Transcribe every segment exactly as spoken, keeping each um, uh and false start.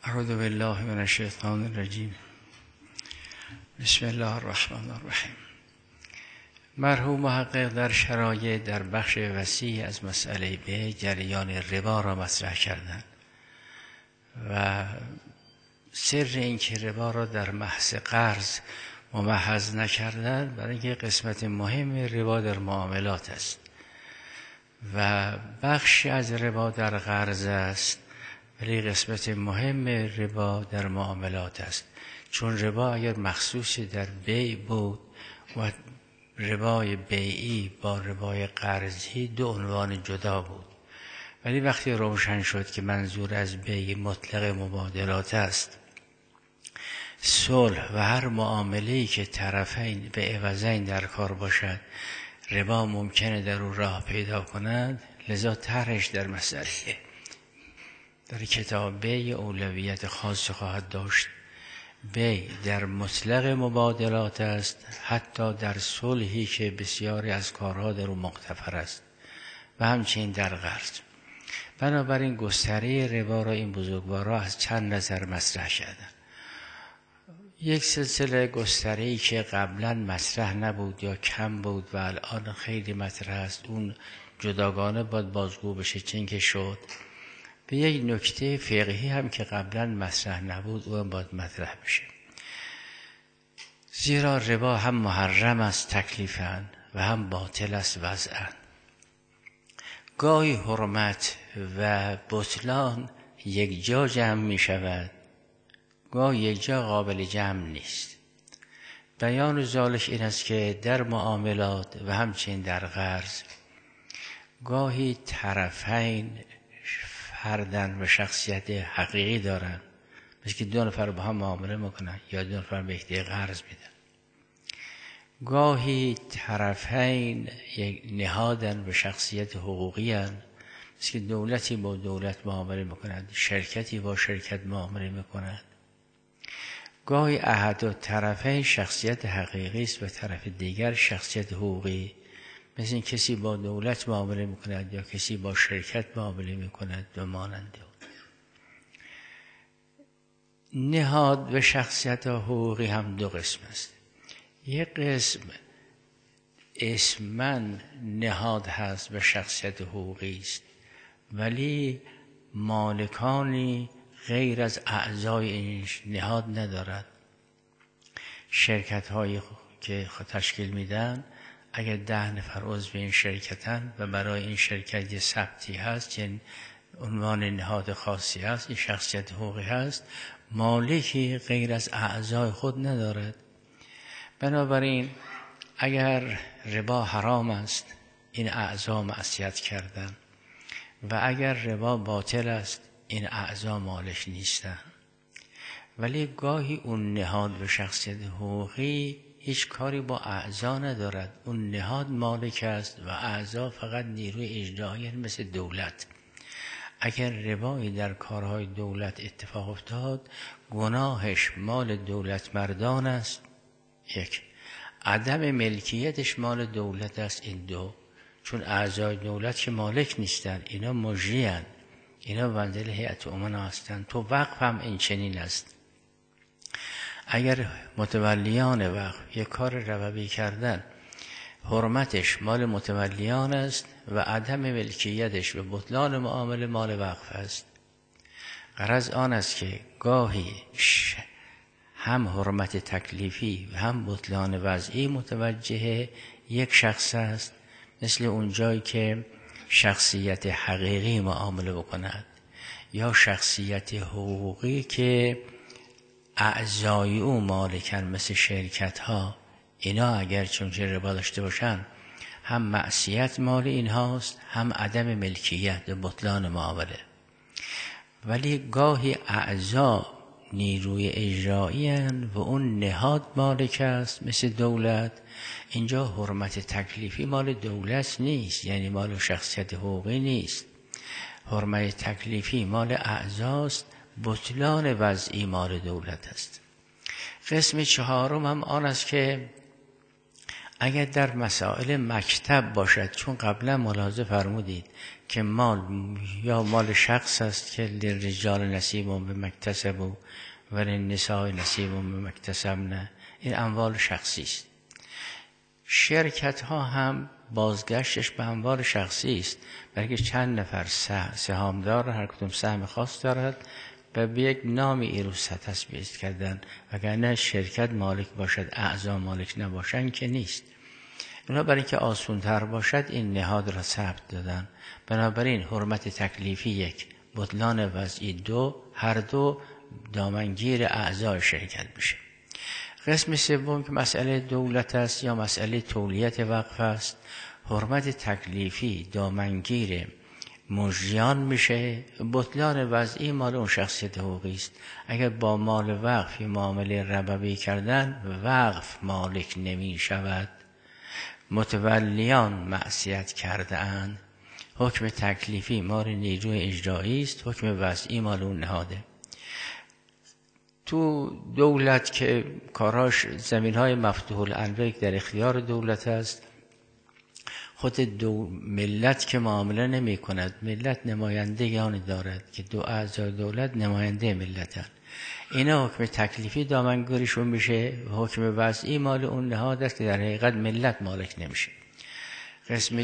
اعوذ بالله من الشیطان الرجیم. بسم الله الرحمن الرحیم. مرحوم محقق در شرایع در بخش وسیع از مسئله به جریان ربا را مطرح کردند و سر این که ربا را در محض قرض ممحض نکردند برای اینکه قسمت مهم ربا در معاملات است و بخشی از ربا در قرض است، ولی قسمت مهم ربا در معاملات است. چون ربا اگر مخصوص در بیع بود و ربای بیعی با ربای قرضی دو عنوان جدا بود، ولی وقتی روشن شد که منظور از بیع مطلق مبادلات است، صلح و هر معامله‌ای که طرفین به عوضین در کار باشد ربا ممکنه در او راه پیدا کند، لذا طرحش در مسئله در کتاب بیع اولویت خاص خواهد داشت. بیع در مطلق مبادلات است، حتی در صلحی که بسیاری از کارها در او مغتفر است و همچنین در قرض. بنابراین گستره ربا را این بزرگوارا از چند نظر مطرح کردند. یک سلسله گستره‌ای که قبلا مطرح نبود یا کم بود و الان خیلی مطرح است، اون جداگانه باید بازگو بشه. چون که شد به یک نکته فقهی هم که قبلا مطرح نبود اون باید مطرح بشه، زیرا ربا هم محرم است تکلیفاً و هم باطل است وضعاً. گاهی حرمت و بطلان یک جا جمع می شود، گاهی یک جا قابل جمع نیست. بیان ذالک این است که در معاملات و همچنین در قرض گاهی طرفین فردن و شخصیت حقیقی دارن، مثل که دو نفر با هم معامله میکنن یا دو نفر به یکدیگر قرض میدن. گاهی طرفین یک نهادن و شخصیت حقوقی هن، مثل که دولتی با دولت معامله میکنند، شرکتی با شرکت معامله میکنند. گاهی احد طرفین شخصیت حقیقی است و طرف دیگر شخصیت حقوقی، مثل این کسی با دولت معامله میکند یا کسی با شرکت معامله میکند و مانند. نهاد و شخصیت حقوقی هم دو قسم است. یک قسم اسمن نهاد هست و شخصیت حقوقی است، ولی مالکانی غیر از اعضای این نهاد ندارد. شرکت هایی که تشکیل میدن اگر ده نفر عضو این شرکتن و برای این شرکت یه ثبتی هست، چون عنوان نهاد خاصی هست، این شخصیت حقوقی هست، مالکی غیر از اعضای خود ندارد. بنابراین اگر ربا حرام است این اعضا معصیت کردن و اگر ربا باطل است این اعضا مالک نیستن. ولی گاهی اون نهاد و شخصیت حقوقی هیچ کاری با اعضا ندارد. اون نهاد مالک است و اعضا فقط نیروی اجرایی مثل دولت. اگر ربایی در کارهای دولت اتفاق افتاد، گناهش مال دولت مردان است، یک. عدم ملکیتش مال دولت است، این دو. چون اعضای دولت که مالک نیستن، اینا مجری هستند، اینا بنده هیئت امنا هستند. تو وقف هم این چنین است. اگر متولیان وقف یک کار ربوی کردن، حرمتش مال متولیان است و عدم ملکیتش و بطلان معامله مال وقف است. غرض آن است که گاهی هم حرمت تکلیفی و هم بطلان وضعی متوجه یک شخص است، مثل اون جایی که شخصیت حقیقی معامله بکند یا شخصیت حقوقی که اعضای او مالکن، مثل شرکت ها. اینا اگر چون که ربا داشته باشن، هم معصیت مال این هاست، هم عدم ملکیت و بطلان معامله. ولی گاهی اعضا نیروی اجرایی هن و اون نهاد مالک است مثل دولت. اینجا حرمت تکلیفی مال دولت نیست، یعنی مال شخصیت حقوقی نیست. حرمت تکلیفی مال اعضاست، بطلان وضعی مال دولت است. قسم چهارم هم آن است که اگر در مسائل مکتب باشد، چون قبلا ملاحظه فرمودید که مال یا مال شخص است که للرجال نصیب مما اکتسبوا و للنساء نصیب مما اکتسبن، این اموال شخصی است. شرکت ها هم بازگشتش به اموال شخصی است، بلکه چند نفر سهامدار هر کدوم سهم خاص دارد و به یک نامی ای رو تثبیت کردن، وگرنه شرکت مالک باشد اعضا مالک نباشند که نیست. اونا برای اینکه آسان‌تر باشد این نهاد را ثبت دادن. بنابراین حرمت تکلیفی یک، بطلان وضعی دو، هر دو دامنگیر اعضای شرکت میشه. قسم سوم که مسئله دولت است یا مسئله تولیت وقف است، حرمت تکلیفی دامنگیر مجریان میشه، بطلان وضعی مال اون شخصیت حقوقی است. اگر با مال وقف معامله ربوی کردن، وقف مالک نمی شود، متولیان معصیت کرده اند. حکم تکلیفی مال نیروی اجرایی است، حکم وضعی مال اون نهاده. تو دولت که کاراش زمین های مفتوح الانواع در اختیار دولت است، خود دو ملت که معامله نمی کند، ملت نمایندگانی دارد که دو اعضای دولت نماینده ملتن، اینا حکم تکلیفی دامنگیرشون میشه، حکم وضعی مال اون نهاد است که در حقیقت ملت مالک نمیشه. قسم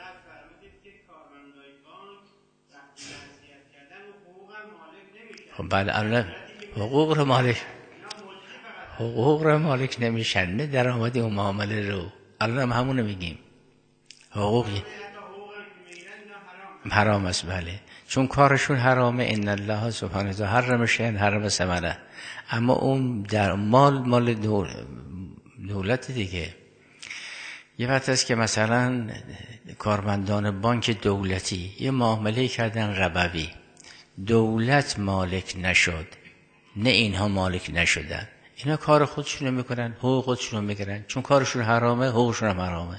خب بله الله حقوق رو مالک حقوق رو مالک نمیشن، نه درآمد اون معامله رو. الله هم همونو میگیم، حقوقی حرام است. بله، چون کارشون حرامه. ان الله سبحانه و تعالی حرم شیئا حرم ثمنه. اما اون در مال مال دولت دیگه. یه وقت است که مثلا کارمندان بانک دولتی یه معامله کردن ربوی، دولت مالک نشد، نه اینها مالک نشدن، اینا کار خودشونو میکنن، حقوق خودشونو میگیرن، چون کارشون حرامه حقوقشون هم حرامه.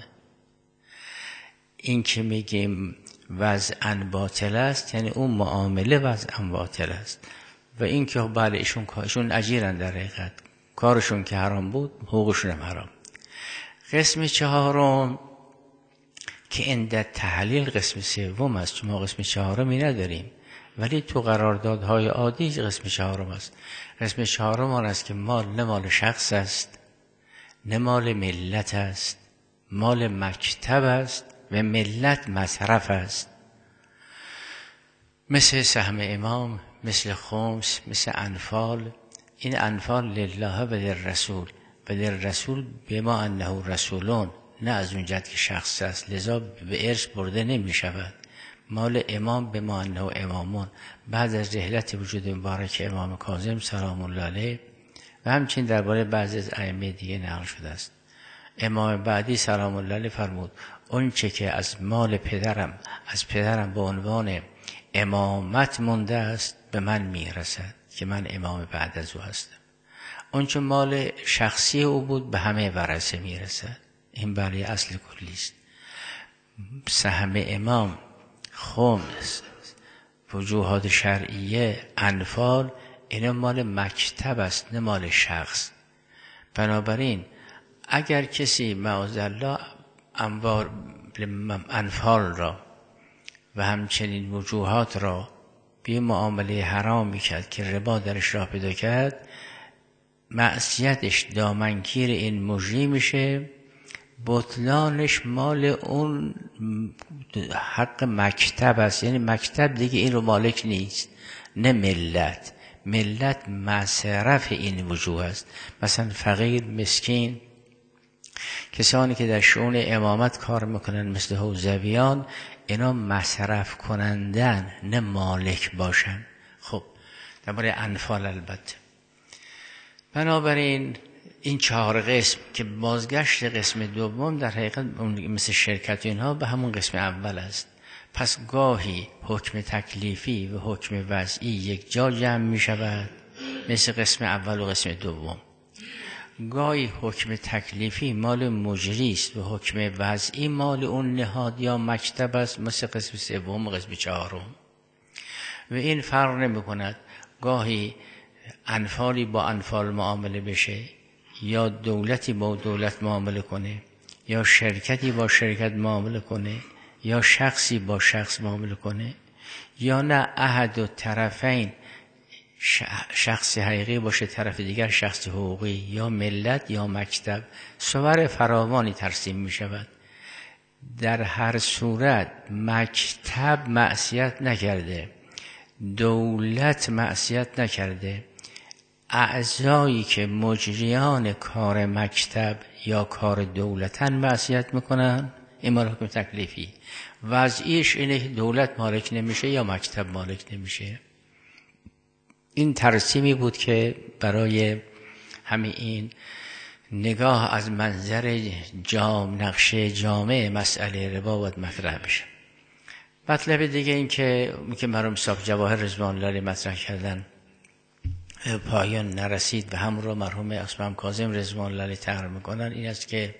این که میگیم وضعاً باطل است، یعنی اون معامله وضعاً باطل است. و این که بله ایشون کارشون اجیرن، در حقیقت کارشون که حرام بود حقوقشون هم حرام. قسم چهارم که عند تحلیل قسم سوم است، چون ما قسم چهارمی نداریم، ولی تو قراردادهای عادی قسم چهارم است. قسم چهارم آن است که مال نه مال شخص است، نه مال ملت است، مال مکتب است و ملت مصرف است. مثل سهم امام، مثل خمس، مثل انفال. این انفال لله و للرسول و للرسول بما انه رسولون، نه از اون جهت که شخص است، لذا به ارث برده نمی شود. مال امام بما انه امامون، بعد از رحلت وجود مبارک امام کاظم سلام الله علیه و همچنین درباره بعضی از ائمه دیگه نقل شده است. امام بعدی سلام الله علیه فرمود اون چه که از مال پدرم از پدرم به عنوان امامت مونده است به من میرسد که من امام بعد از او هستم. اون چه مال شخصی او بود به همه ورثه میرسد. این برای اصل کلی است. سهم امام، خمس، وجوهات شرعیه، انفال، اینا مال مکتب است نه مال شخص. بنابراین اگر کسی معاذالله انوار انفال را و همچنین وجوهات را به معامله حرام میکرد که ربا درش راه پیدا کرد، معصیتش دامنگیر این مجری میشه، بطلانش مال اون حق مکتب است. یعنی مکتب دیگه این رو مالک نیست، نه ملت. ملت مصرف این وجوه است. مثلا فقیر، مسکین، کسانی که در شؤون امامت کار میکنن مثل حوزویان، اینا مصرف کنندن نه مالک باشن. خب درباره انفال البته. بنابراین این چهار قسم که بازگشت قسم دوم در حقیقت مثل شرکت اینها به همون قسم اول است. پس گاهی حکم تکلیفی و حکم وضعی یک جا جمع می شود مثل قسم اول و قسم دوم. گاهی حکم تکلیفی مال مجری است و حکم وضعی مال اون نهاد یا مکتب است مثل قسم سوم و قسم چهارم. و این فرق نمی کند گاهی انفالی با انفال معامله بشه یا دولتی با دولت معامله کنه یا شرکتی با شرکت معامله کنه یا شخصی با شخص معامله کنه، یا نه احد و طرفین شخص حقیقی باشه، طرف دیگر شخص حقوقی، یا ملت یا مکتب، صور فراوانی ترسیم می شود. در هر صورت مکتب معصیت نکرده، دولت معصیت نکرده، اعضایی که مجریان کار مکتب یا کار دولتن معصیت میکنن. این مال حکم تکلیفی وضعیش اینه که دولت مالک نمیشه یا مکتب مالک نمیشه. این ترسیمی بود که برای همین این نگاه از منظر جام نقشه جامع مسئله ربا باید مطرح بشه. مطلب دیگه این که که مرحوم صاحب جواهر رضوان الله مطرح کردن پایان نرسید و همون رو مرحوم اسمم کاظم رضوان الله تقریر میکنن، این است که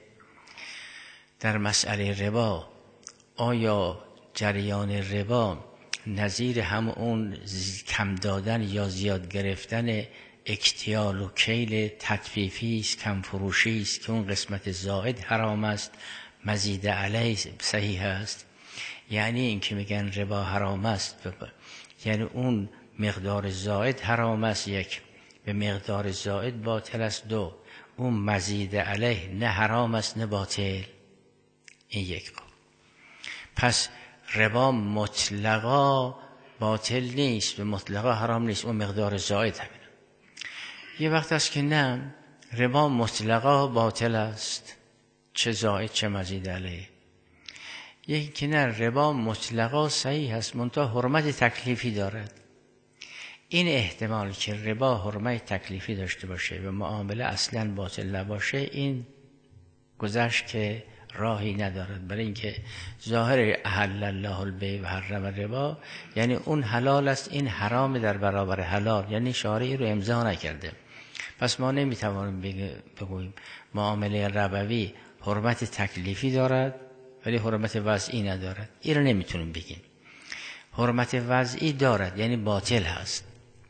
در مسئله ربا آیا جریان ربا نظیر هم اون کم دادن یا زیاد گرفتن اکتیال و کیل تطفیفی است، کم فروشی است که اون قسمت زائد حرام است، مزید علیه صحیح است؟ یعنی این که میگن ربا حرام است یعنی اون مقدار زائد حرام است، یک، به مقدار زائد باطل است، دو، اون مزید علیه نه حرام است نه باطل. این یک قول. پس ربا مطلقا باطل نیست و مطلقا حرام نیست، اون مقدار زائد همین. یه وقت است که نه، ربا مطلقا باطل است، چه زائد چه مزید علیه. یکی که نه، ربا مطلقا صحیح است منتها حرمت تکلیفی دارد. این احتمال که ربا حرمت تکلیفی داشته باشه و معامله اصلا باطل نباشه، این گذشت که راهی ندارد، برای اینکه ظاهر احل الله البیع و حرم الربا یعنی اون حلال است، این حرام در برابر حلال، یعنی شارعی رو امضا نکرده. پس ما نمیتوانیم بگوییم معامله ربوی حرمت تکلیفی دارد ولی حرمت وضعی ندارد. این رو نمیتونیم بگیم. حرمت وضعی دارد یعنی باطل هست.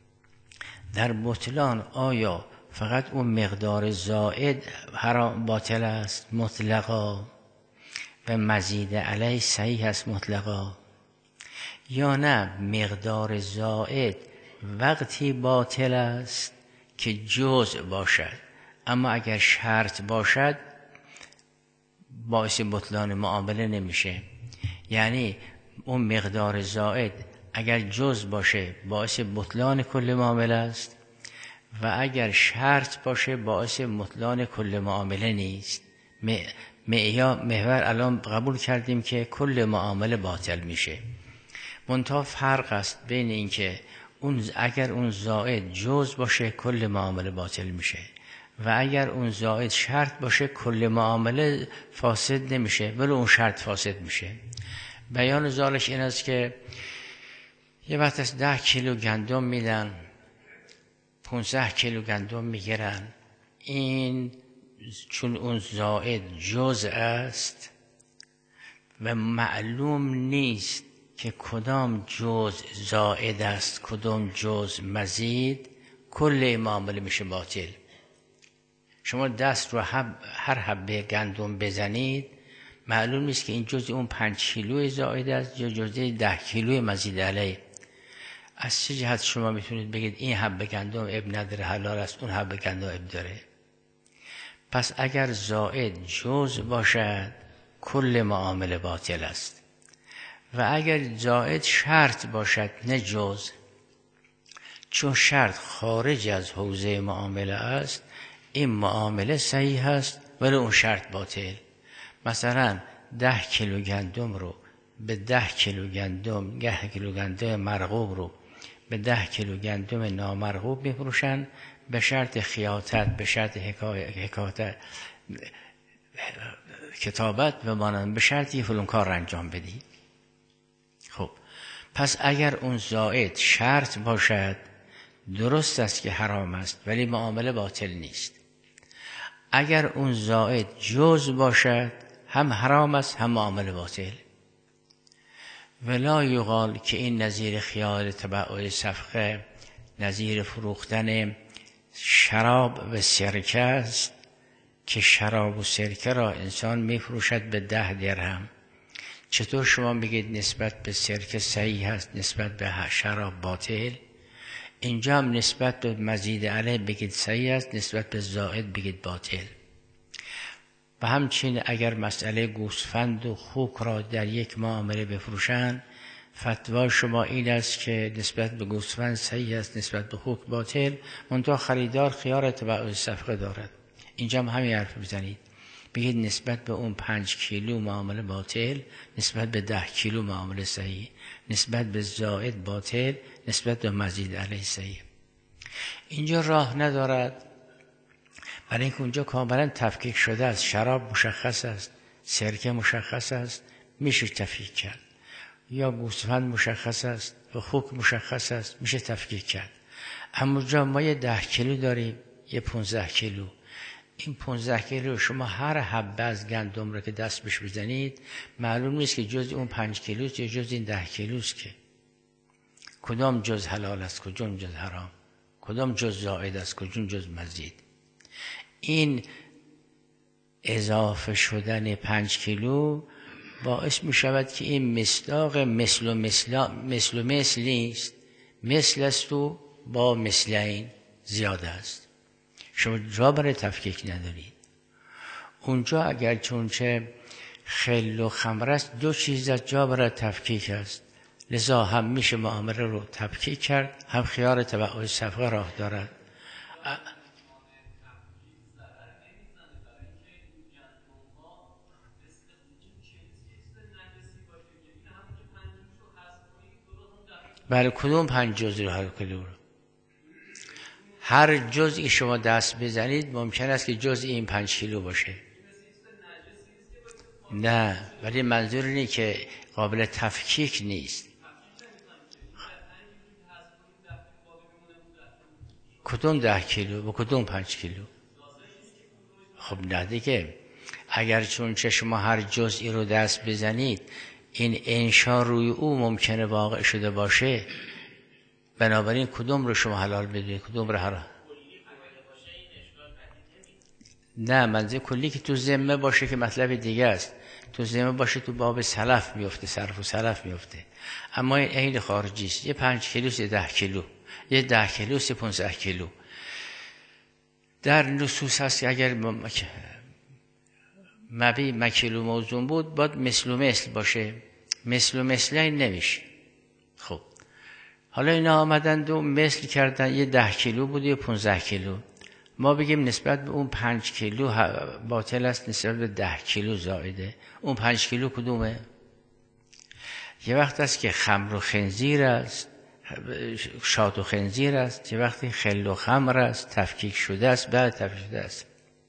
در بطلان آیا فقط اون مقدار زائد حرام باطل است مطلقا و مزید علیه صحیح است مطلقا، یا نه مقدار زائد وقتی باطل است که جزء باشد اما اگر شرط باشد باعث بطلان معامله نمیشه. یعنی اون مقدار زائد اگر جزء باشه باعث بطلان کل معامله است و اگر شرط باشه باعث بطلان کل معامله نیست. معیار محور الان قبول کردیم که کل معامله باطل میشه، منتها فرق است بین این که اون اگر اون زائد جزء باشه کل معامله باطل میشه و اگر اون زائد شرط باشه کل معامله فاسد نمیشه ولی اون شرط فاسد میشه. بیان زالش این است که یه وقت از ده کیلو گندم میدن، پونزده کیلو گندم میگیرن، این چون اون زائد جزء است و معلوم نیست که کدام جزء زائد است کدام جزء مزید، کل معامله میشه باطل. شما دست رو حب هر حبه گندم بزنید معلوم نیست که این جزء اون پنج کیلو زائد است یا جزء ده کیلو مزید علیه. از چه جهت شما میتونید بگید این حبه گندم اب نداره حلال است، اون حبه گندم اب داره؟ پس اگر زائد جزء باشد کل معامله باطل است و اگر زائد شرط باشد نه جزء، چون شرط خارج از حوزه معامله است این معامله صحیح است ولی اون شرط باطل. مثلا ده کیلو گندم رو به ده کیلو گندم ده کیلو گندم مرغوب رو به ده کیلو گندم نامرغوب میفروشن به شرط خیاطت، به شرط حکایت کتابت و مانند، به شرطی فلان کار انجام بدی. خب پس اگر اون زائد شرط باشد درست است که حرام است ولی معامله باطل نیست. اگر اون زائد جزء باشد هم حرام است هم معامله باطل. ولا یقال که این نظیر خیال تبع صفقه، نظیر فروختن شراب و سرکه است که شراب و سرکه را انسان میفروشد به ده درهم، چطور شما بگید نسبت به سرکه صحیح هست، نسبت به شراب باطل؟ اینجا هم نسبت به مزید علیه بگید صحیح است، نسبت به زائد بگید باطل. و همچنین اگر مسئله گوسفند و خوک را در یک معامله بفروشند، فتوا شما این است که نسبت به گوسفند صحیح است، نسبت به خوک باطل، منتها خریدار خیار تبع صفقه دارد. اینجا هم همین حرف بزنید، بگید نسبت به اون پنج کیلو معامله باطل، نسبت به ده کیلو معامله صحیح، نسبت به زائد باطل، نسبت به مزید علیه صحیح. اینجا راه ندارد، برای اینکه اونجا کاملا تفکیک شده است. شراب مشخص است، سرکه مشخص است، میشه تفکیک کرد. یا گوسفند مشخص است و خوک مشخص است، میشه تفکیک کرد. اما جا ما یه ده کیلو داریم، یه پونزده کیلو. این پونزده کیلو شما هر حبه از گندم رو که دست بش بزنید، معلوم نیست که جز اون پنج کیلوست یا جز این ده کیلوست، که کدام جز حلال است، کدام جز حرام، کدام جز زائد است، کدام جز مزید. این اضافه شدن پنج کیلو باعث می شود که این مصداق مثل و مثل مثل و مثل نیست، مثل است و با مثلین زیاده است. شما جا برای تفکیک ندارید. اونجا اگر چونچه خل و خمر است، دو چیز از جا برای تفکیک است، لذا هم میشه معامله رو تفکیک کرد، هم خیار تبع صفقه راه دارد. بله، کدوم پنج جزئی رو هر کیلو رو؟ هر جزئی شما دست بزنید ممکن است که جزئی این پنج کیلو باشه. نه، ولی منظور اینه که قابل تفکیک نیست. کدوم ده کیلو و کدوم پنج کیلو؟ خب نه دیگه، اگر چون چه شما هر جزئی رو دست بزنید این انشا روی او ممکنه واقع شده باشه، بنابراین کدوم رو شما حلال بدونید، کدوم رو حرام؟ نه، منظور کلی که تو ذمه باشه که مطلب دیگه است. تو ذمه باشه تو باب سلف میفته، صرف و سلف میفته. اما این عین خارجی است. یه پنج کیلوست، یه ده کیلو، یه ده کیلوست، یه پونزده کیلو. در نصوص هست که اگر مبی مکیلو موزون بود باید مثل و مثل باشه، مثل و مثل این نمیشه. خب حالا اینا آمدند و مثل کردن، یه ده کیلو بود یه پونزده کیلو. ما بگیم نسبت به اون پنج کیلو باطل است، نسبت به ده کیلو زائده. اون پنج کیلو کدومه؟ یه وقت است که خمر و خنزیر است، شاد و خنزیر است، یه وقتی خل و خمر است، تفکیک شده است، بعد تفکیک شده است.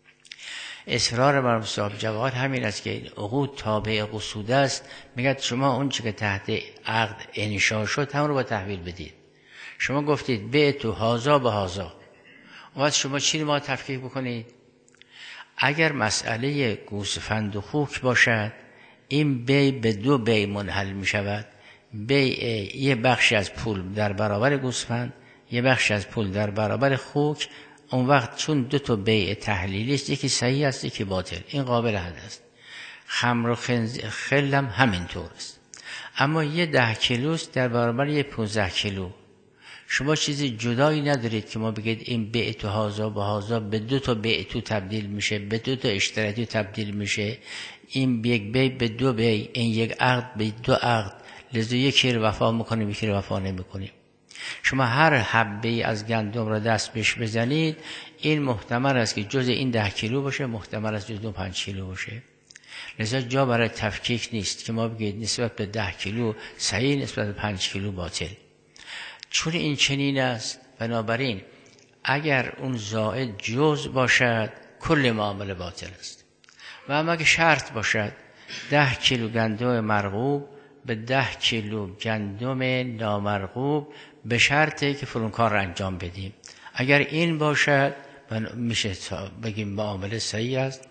اصرار بر صاحب جواهر همین است که عقود تابع قصود است. میگه شما اون چی که تحت عقد انشا شد هم رو با تحویل بدید. شما گفتید به تو هازا به هازا، اون وقت شما چی رو ما تفکیک بکنید؟ اگر مسئله گوسفند و خوک باشد، این بی به دو بی منحل می شود. بی یه بخشی از پول در برابر گوسفند، یه بخشی از پول در برابر خوک. اون وقت چون دو تا بیع تحلیلی است، یکی صحیح است یکی باطل، این قابل حد است. خمر و خل هم همینطور است. اما یه ده کیلوست در برابر یه پونزده کیلو. شما چیزی جدایی ندارید که ما بگید این بیع تو هازا به هازا به دو تا بیع تو تبدیل میشه، به دو تا اشتراکی تبدیل میشه. این یک بیع به دو بیع، این یک عقد به دو عقد، لذا یکی رو وفا میکنیم یکی رو وفا نمیکنیم. شما هر حبه از گندم را دست بهش بزنید، این محتمل است که جز این ده کیلو باشه، محتمل است جز دو پنج کیلو باشه. لذا جا برای تفکیک نیست که ما بگید نسبت به ده کیلو صحیح، نسبت به پنج کیلو باطل. چون این چنین است، بنابراین اگر اون زائد جز باشد کل معامله باطل است. و اما اگه شرط باشد ده کیلو گندم مرغوب به ده کیلو گندم نامرغوب، به شرطی که فلان کار را انجام بدیم، اگر این باشد میشه بگیم معامله صحیح است.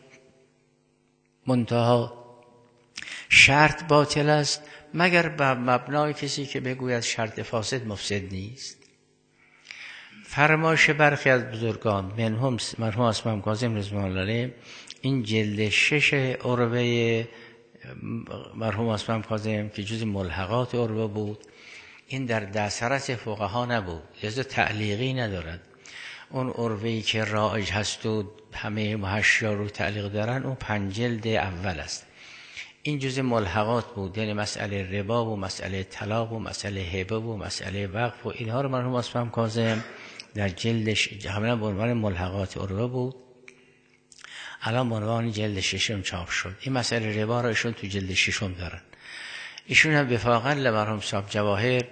منتها شرط باطل است مگر بر مبنای کسی که بگوید شرط فاسد مفسد نیست. فرمایش برخی از بزرگان منهم مرحوم اسماعیل کاظم رضوان الله علیه، این جلد شش عروه مرحوم اسماعیل کاظم که جز ملحقات عروه بود، این در دسترس فقها نبود، لذا تعلیقی ندارد. اون عروه‌ای که رایج هست و همه محشیا رو تعلیق دارن اون پنج جلد اول است. این جز ملحقات بود، یعنی مسئله ربا و مسئله طلاق و مسئله هبه و مسئله وقف و اینها رو مرحوم اسماعیل کاظم در جلدش همه به عنوان ملحقات عروه بود. الان به عنوان جلد ششم چاپ شد. این مسئله ربا رو ایشون تو جلد ششم دارن. ایشون هم وفاقا لمرحوم صاحب جواهر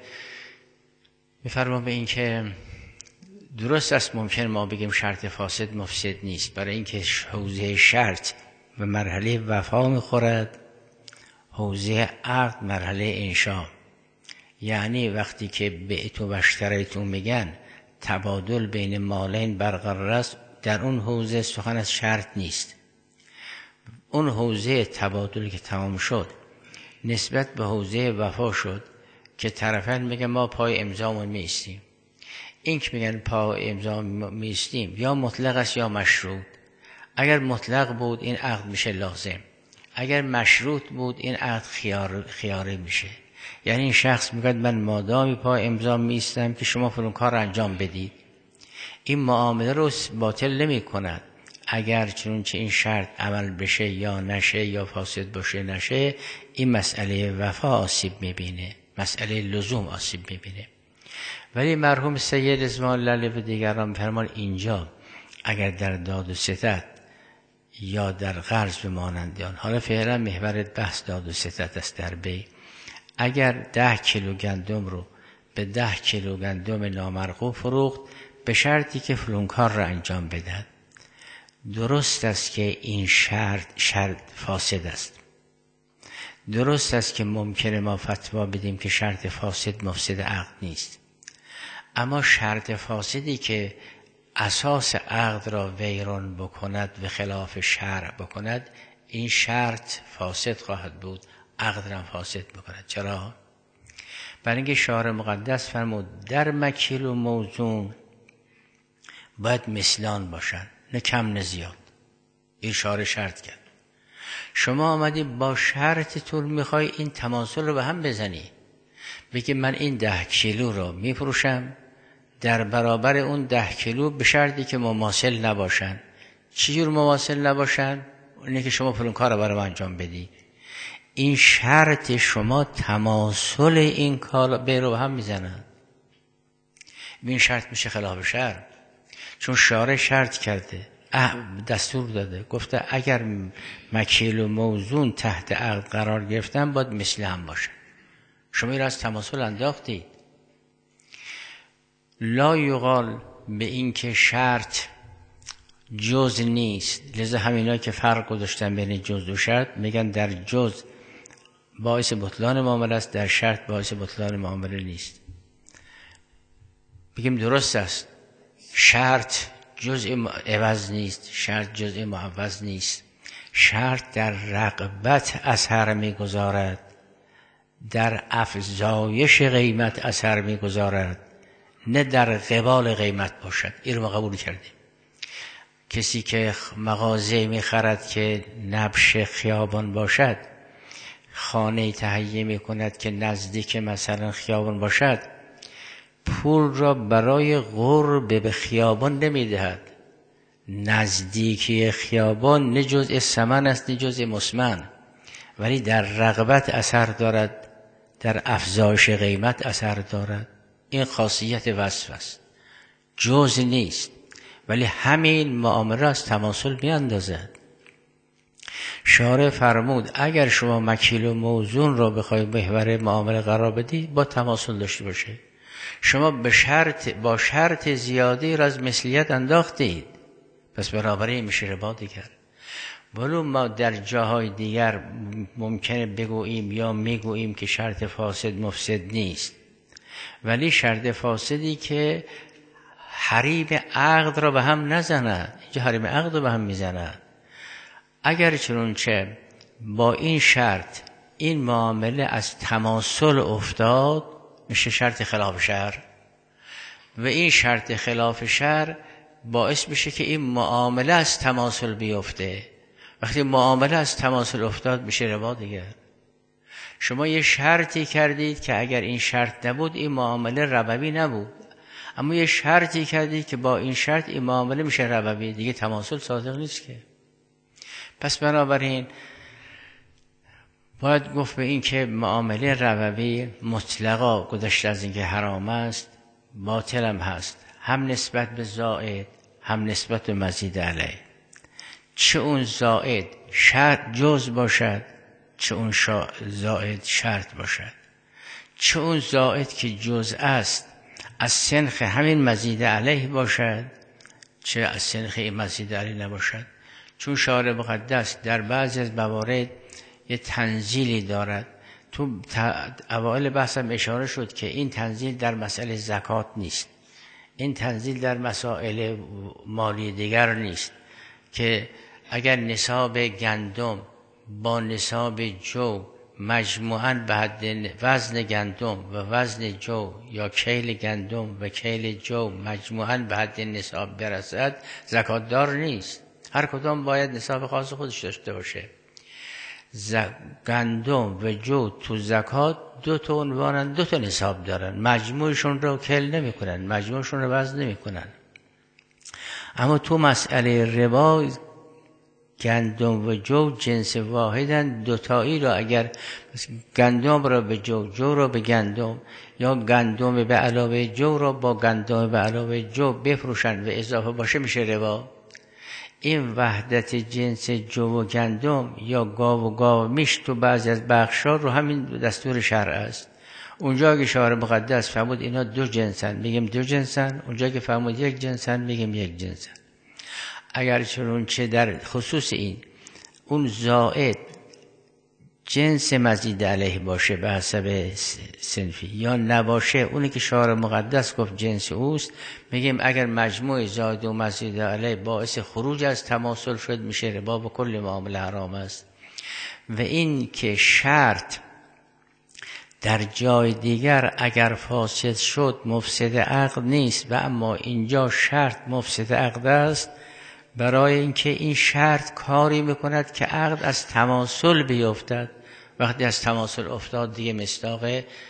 میفرمان به این که درست است ممکن ما بگیم شرط فاسد مفسد نیست، برای اینکه حوزه شرط و مرحله وفا میخورد، حوزه عقد مرحله انشا. یعنی وقتی که بعت و اشتریتون میگن تبادل بین مالین برقرار است، در اون حوزه سخن از شرط نیست. اون حوزه تبادل که تمام شد نسبت به حوزه وفا شد که طرفین میگن ما پای امضامون میستیم. این که میگن پای امضا میستیم یا مطلق است یا مشروط. اگر مطلق بود این عقد میشه لازم، اگر مشروط بود این عقد خیار خیاره میشه. یعنی این شخص میگه من مادامی پای امضا میستم که شما فلان کار انجام بدید، این معامله رو باطل نمی کند. اگر چنانچه این شرط عمل بشه یا نشه یا فاسد باشه نشه، این مسئله وفا آسیب میبینه، مسئله لزوم آسیب میبینه. ولی مرحوم سید رضوان الله علیه و دیگران فرمان اینجا اگر در داد و ستد یا در قرض بمانند آن، حالا فعلا محور بحث داد و ستد است در بی، اگر ده کیلو گندم رو به ده کیلو گندم نامرغوب فروخت به شرطی که فلان کار را انجام بدهد، درست است که این شرط شرط فاسد است. درست است که ممکنه ما فتوا بدیم که شرط فاسد مفسد عقد نیست، اما شرط فاسدی که اساس عقد را ویران بکند و خلاف شرع بکند، این شرط فاسد خواهد بود، عقد را فاسد بکند. چرا؟ برای اینکه شارع مقدس فرمود در مکیل و موزون باید مثلان باشن، نه کم نه زیاد. این شارع شرط کرد. شما آمدی با شرط طول میخوای این تماثل رو به هم بزنی، بگی من این ده کیلو رو میفروشم در برابر اون ده کیلو به شرطی که مماثل نباشن. چجور مماثل نباشن؟ اینه که شما فلان کار رو برای من انجام بدی. این شرط شما تماثل این کار به رو هم میزنن. این شرط میشه خلاف شرع، چون شارع شرط کرده، دستور داده، گفته اگر مکیل و موزون تحت عقد قرار گرفتن باید مثل هم باشه. شما این را از تماثل انداختید. لا یقال به این که شرط جز نیست، لذا همینا که فرق گذاشتن بین جز و شرط میگن در جز باعث بطلان معامله است، در شرط باعث بطلان معامله نیست. بگیم درست است شرط جزء عوض نیست، شرط جزء معوض نیست. شرط در رغبت اثر میگذارد، در افزایش قیمت اثر میگذارد، نه در قبال قیمت باشد. این رو ما قبول کردیم. کسی که مغازه میخرد که نبش خیابان باشد، خانه تهیه میکند که نزدیک مثلا خیابان باشد، پول را برای قرب به خیابان نمیدهد. نزدیکی خیابان نه جزء ثمن است نه جزء مسمن، ولی در رغبت اثر دارد، در افزایش قیمت اثر دارد. این خاصیت وصف است، جز نیست، ولی همین معامله از تماثل میاندازد. شارع فرمود اگر شما مکیل و موزون را بخوای محور معامله قرار بدی با تماثل داشته باشه. شما به شرط با شرط زیادی را از مثلیت انداختید، پس برابری میشه ربا دیگر. ولو ما در جاهای دیگر ممکنه بگوییم یا میگوییم که شرط فاسد مفسد نیست، ولی شرط فاسدی که حریم عقد را به هم نزند، اینجا حریم عقد را به هم میزند. اگر چنانچه با این شرط این معامله از تماثل افتاد، میشه شرط خلاف شرع. و این شرط خلاف شرع باعث میشه که این معامله از تماثل بیفته. وقتی معامله از تماثل افتاد میشه ربا دیگه. شما یه شرطی کردید که اگر این شرط نبود این معامله ربوی نبود، اما یه شرطی کردید که با این شرط این معامله میشه ربوی، دیگه تماثل صادق نیست که. پس بنابراین باید گفت به این که معامله ربوی مطلقا گذشته از اینکه حرام است باطل هم هست، هم نسبت به زائد هم نسبت به مزید علیه. چه اون زائد شرط جز باشد، چه اون زائد شرط باشد. چه اون زائد که جز است از سنخ همین مزید علیه باشد، چه از سنخ این مزید علیه نباشد. چون شارع مقدس در بعضی از موارد یه تنزیلی دارد. تو اوائل بحثم اشاره شد که این تنزیل در مسئله زکات نیست، این تنزیل در مسائل مالی دیگر نیست، که اگر نصاب گندم با نصاب جو مجموعاً به حد وزن گندم و وزن جو یا کیل گندم و کیل جو مجموعاً به حد نصاب برسد زکات دار نیست. هر کدام باید نصاب خاص خودش داشته باشه. گندم و جو تو زکات دو تا عنوانن، دو تا نصاب دارن، مجموعشون رو کل نمی کنن، مجموعشون رو وزن نمی کنن. اما تو مسئله ربا گندم و جو جنس واحدن، دوتایی رو اگر گندم رو به جو، جو رو به گندم، یا گندم به علاوه جو رو با گندم به علاوه جو بفروشن و اضافه باشه میشه ربا. این وحدت جنس جو و گندم یا گاو و گاو میش تو بعضی از بخشا رو همین دستور شرع است. اونجا که شارع مقدس فرمود اینا دو جنسن میگیم دو جنسن، اونجا که فرمود یک جنسن میگیم یک جنسن. اگر چون چه در خصوص این اون زائد جنس مزید علیه باشه به حسب صنفی یا نباشه، اونی که شارع مقدس گفت جنس اوست، میگیم اگر مجموع زائد و مزید علیه باعث خروج از تماثل شد میشه ربا و کل معامله حرام است. و این که شرط در جای دیگر اگر فاسد شد مفسد عقد نیست و اما اینجا شرط مفسد عقد است، برای اینکه این شرط کاری میکند که عقد از تماثل بیفتد. وقتی از تماثل افتاد دیگه مصداق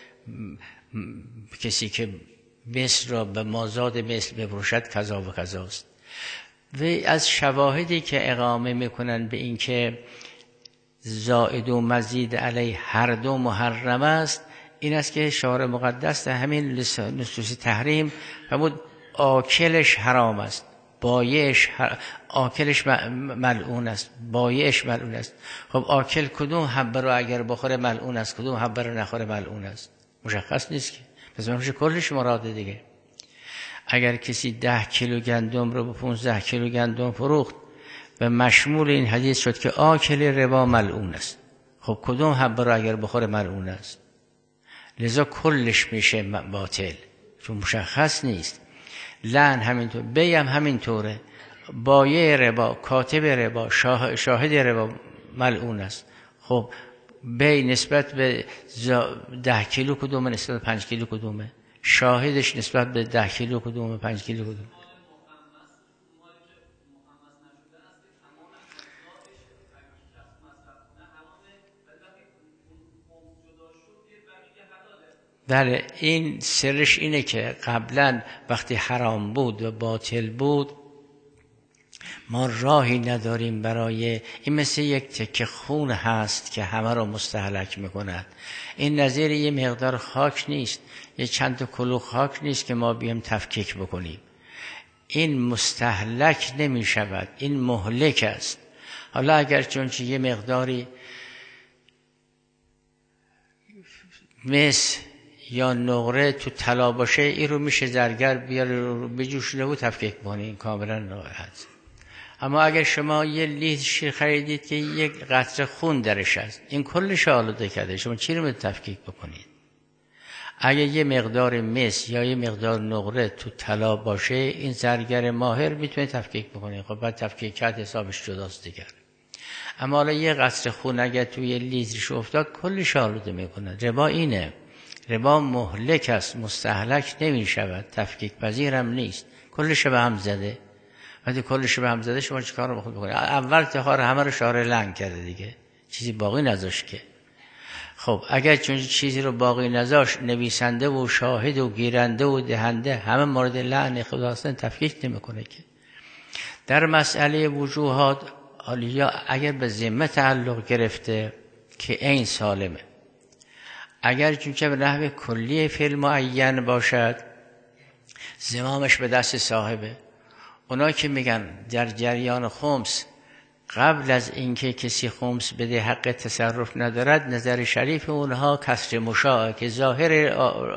کسی که مثل را به مازاد مثل بفروشد کذا و کذاست. و از شواهدی که اقامه میکنن به این که زائد و مزید علیه هر دو محرم است، این است که شارع مقدس در همین نصوص تحریم فرمود آکلش حرام است، بایعش هر... آکلش ملعون است، بایعش ملعون است. خب آکل کدوم حبه رو اگر بخوره ملعون است، کدوم حبه رو نخوره ملعون است؟ مشخص نیست که. پس میشه کلش مراده دیگه. اگر کسی ده کیلو گندم رو به پونزده کیلو گندم فروخت و مشمول این حدیث شد که آکل ربا ملعون است، خب کدوم حبه رو اگر بخوره ملعون است؟ لذا کلش میشه باطل چون مشخص نیست. لعن همینطور، بی هم همینطوره. بایع ربا، کاتب ربا، شاه... شاهد ربا ملعون است. خب بی نسبت به ده کیلو کدومه، نسبت به پنج کیلو کدومه؟ شاهدش نسبت به ده کیلو کدومه، پنج کیلو کدومه؟ بله، این سرش اینه که قبلا وقتی حرام بود و باطل بود ما راهی نداریم برای این، مثل یک تکه خون هست که همه رو مستهلک میکند. این نظیر یه مقدار خاک نیست، یه چند تا کلوخ خاک نیست که ما بیام تفکیک بکنیم. این مستهلک نمی شود، این مهلک است. حالا اگر چونچه یه مقداری مس یا نقره تو طلا باشه، این رو میشه زرگر بیاره رو بجوشونه و تفکیک کنه، این کاملا راحت. اما اگر شما یه لیتر شیر خریدید که یک قطره خون درش هست، این کلش آلوده کرده، شما چی رو تفکیک بکنید؟ اگر یه مقدار مس یا یه مقدار نقره تو طلا باشه، این زرگر ماهر میتونه تفکیک بکنه. خب بعد تفکیک کرد حسابش جداست دیگر. اما حالا یه قطره خون اگر توی یه لیترش افتاد کلش آلوده میکنه. ربا اینه. ربا مهلک است، مستهلک نمی شود، تفکیک پذیرم نیست. کلش به هم زده. وقتی کلش به هم زده شما چیکار رو بخود بکنید؟ اول تهار همه رو شاره لنگ کرده دیگه، چیزی باقی نذاشت که. خب اگر چون چیزی رو باقی نذاشت، نویسنده و شاهد و گیرنده و دهنده همه مورد لعن خدا هستن، تفکیک نمیکنه که. در مسئله وجوهات حالا اگر به ذمه تعلق گرفته که عین سالمه، اگر چونکه به نحو کلی فعل معین باشد زمامش به دست صاحبه. اونا که میگن در جریان خمس قبل از اینکه کسی خمس بده حق تصرف ندارد، نظر شریف اونها کسر مشاع که ظاهر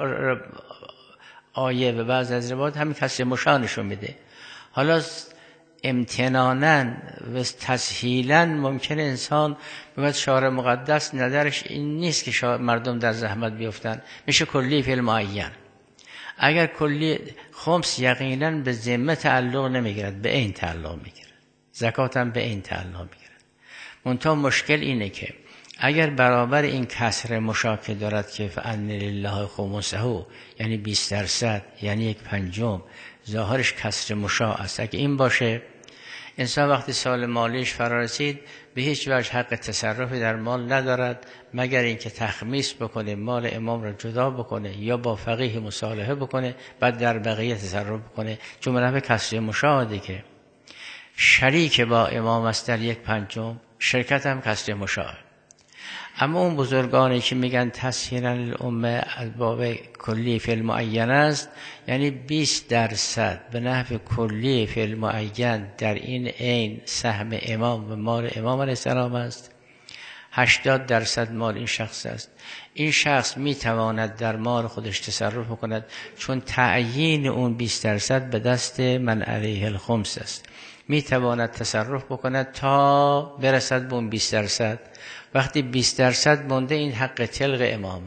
آیه و بعض از روایات همین کسر مشاع نشون میده. حالا امتناناً و تسهیلاً ممکن انسان بگوید شارع مقدس نظرش این نیست که مردم در زحمت بیفتن، میشه کلی فعل معین. اگر کلی خمس یقیناً به ذمه تعلق نمیگیرد، به این تعلق میگیرد. زکات هم به این تعلق میگیرد. منتها مشکل اینه که اگر برابر این کسر مشاکه دارد که فأن لله خمسه، یعنی بیست درصد، یعنی یک پنجم، ظاهرش کسر مشاع است. اگه این باشه انسان وقتی سال مالیش فرا رسید به هیچ وجه حق تصرفی در مال ندارد مگر اینکه تخمیس بکنه، مال امام را جدا بکنه یا با فقیه مصالحه بکنه، بعد در بقیه تصرف بکنه. چون به کسر مشاع دیگه شریک با امام است در یک پنجم، شرکت هم کسر مشاع. اما اون بزرگانی که میگن تسهیلا الامه از باب کلی فعل معین است، یعنی بیست درصد به نحو کلی فعل معین در این عین سهم امام و مال امام علیه السلام است، هشتاد درصد مال این شخص است. این شخص میتواند در مال خودش تصرف کند چون تعیین اون بیست درصد به دست من علیه الخمس است. میتواند تصرف بکند تا برسد به اون بیست درصد. وقتی بیست درصد مونده این حق تلق امامه.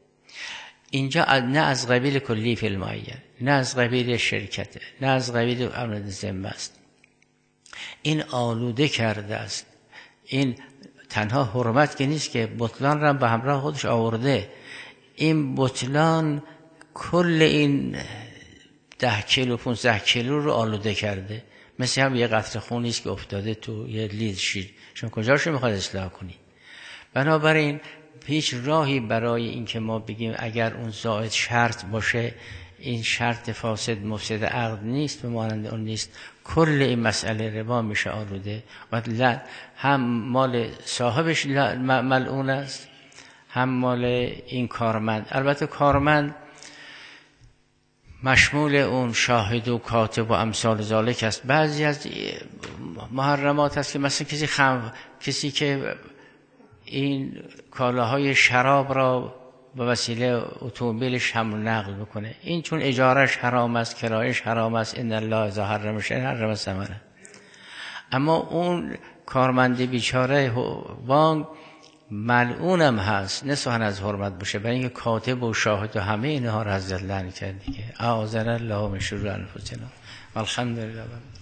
اینجا نه از قبیل کلی فعل معین، نه از قبیل شرکته، نه از قبیل امر ذمه است. این آلوده کرده است. این تنها حرمت که نیست که بطلان را به همراه خودش آورده. این بطلان کل این ده کیلو پونزده کیلو رو آلوده کرده. مثل هم یه قطره خونی است که افتاده تو یه لید شیر، شما کجاشو میخواد اصلاح کنی؟ بنابراین هیچ راهی برای این که ما بگیم اگر اون زائد شرط باشه این شرط فاسد مفسد عقد نیست، به مانند اون نیست. کل این مسئله ربا میشه آلوده و هم مال صاحبش ملعون است، هم مال این کارمند. البته کارمند مشمول اون شاهد و کاتب و امثال ذالک است. بعضی از محرمات هست که مثلا کسی خم کسی که این کالاهای شراب را به وسیله اتومبیلش حمل نقل بکنه، این چون اجارش حرام است، کرایش حرام است، ان الله اذا حرم شیئا حرم ثمنه. اما اون کارمند بیچاره بانک ملعونم هست، نه سخن از حرمت باشه، برای اینکه کاتب و شاهد و همه اینها را حضرت لعن کرد دیگه. اعاذنا الله من شرور انفسنا والحمد لله.